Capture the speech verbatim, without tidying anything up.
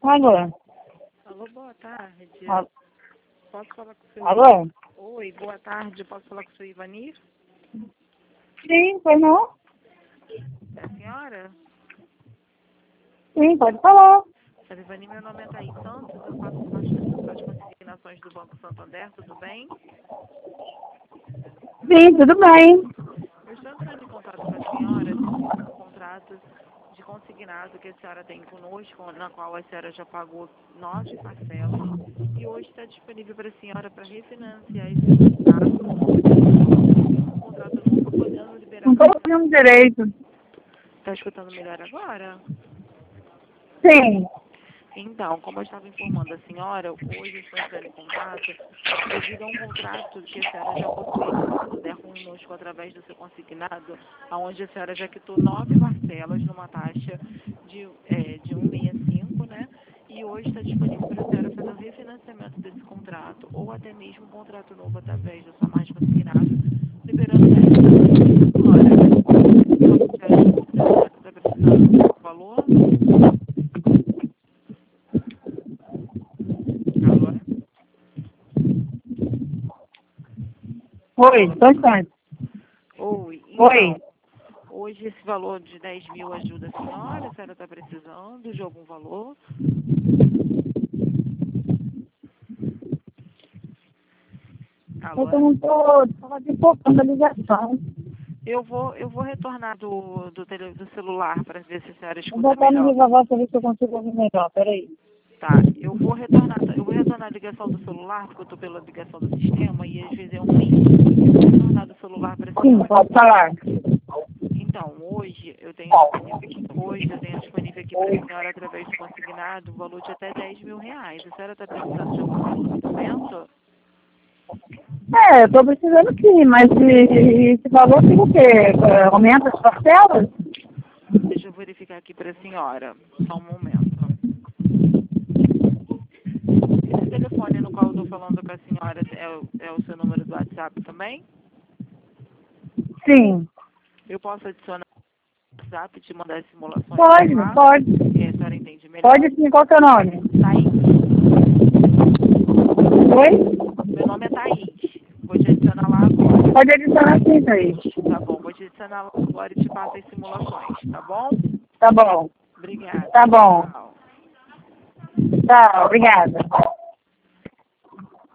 Alô? Alô, boa tarde. Alô? Posso falar com o seu... Alô? Oi, boa tarde. Posso falar com o seu Ivanir? Sim, foi não? É a senhora? Sim, pode falar. Seu Ivanir, meu nome é Thaís Santos. Eu faço parte da central de consignações do Banco Santander. Tudo bem? Sim, tudo bem. Eu estou entrando em contato com a senhora de um contrato de consignado que a senhora tem conosco, na qual a senhora já pagou nove parcelas e hoje está disponível para a senhora para refinanciar esse contrato. Um contrato novo, podendo liberar Não para estou a senhora. ouvindo direito. Está escutando melhor agora? Sim. Então, como eu estava informando a senhora, hoje eu estou entrando em contato devido a um contrato que a senhora já possui no Santander conosco através do seu consignado, onde a senhora já quitou nove parcelas numa taxa de, é, de cento e sessenta e cinco, né? E hoje está disponível para a senhora fazer o refinanciamento desse contrato ou até mesmo um contrato novo através do seu mais consignado, liberando dez mil reais para a senhora. A senhora está precisando do valor? Alô? Oi, só um instante. Oi, então, Oi. hoje esse valor de dez mil ajuda a senhora? A senhora está precisando de algum valor? Eu Alô? tô- não estou estava pipocando a ligação. Eu vou, eu vou retornar do, do, tele, do celular para ver se a senhora Vou escuta botar no melhor. viva voz para ver se eu consigo ouvir melhor. Peraí. Tá, eu vou retornar, eu vou retornar a ligação do celular, porque eu estou pela ligação do sistema e às vezes é ruim. Eu vou retornar do celular para a Sim, senhora. pode falar. Então, hoje eu tenho disponível, hoje eu tenho disponível aqui para a senhora, através do consignado, um valor de até dez mil reais. A senhora está precisando de algum valor no momento? É, eu estou precisando sim, mas e- esse valor tem o quê? É, aumenta as parcelas? Deixa eu verificar aqui para a senhora. Só um momento. Esse telefone no qual eu estou falando com a senhora é o, é o seu número do WhatsApp também? Sim. Eu posso adicionar o WhatsApp e te mandar as simulações por Pode, lá? pode. E aí a senhora entende melhor? Pode sim, qual é o seu nome? Thaís. Oi? Meu nome é Thaís. Vou te adicionar lá agora. Pode adicionar sim, Thaís. Tá bom, vou te adicionar lá agora e te passo as simulações, tá bom? Tá bom. Obrigada. Tá bom. Tchau. Tá, obrigada.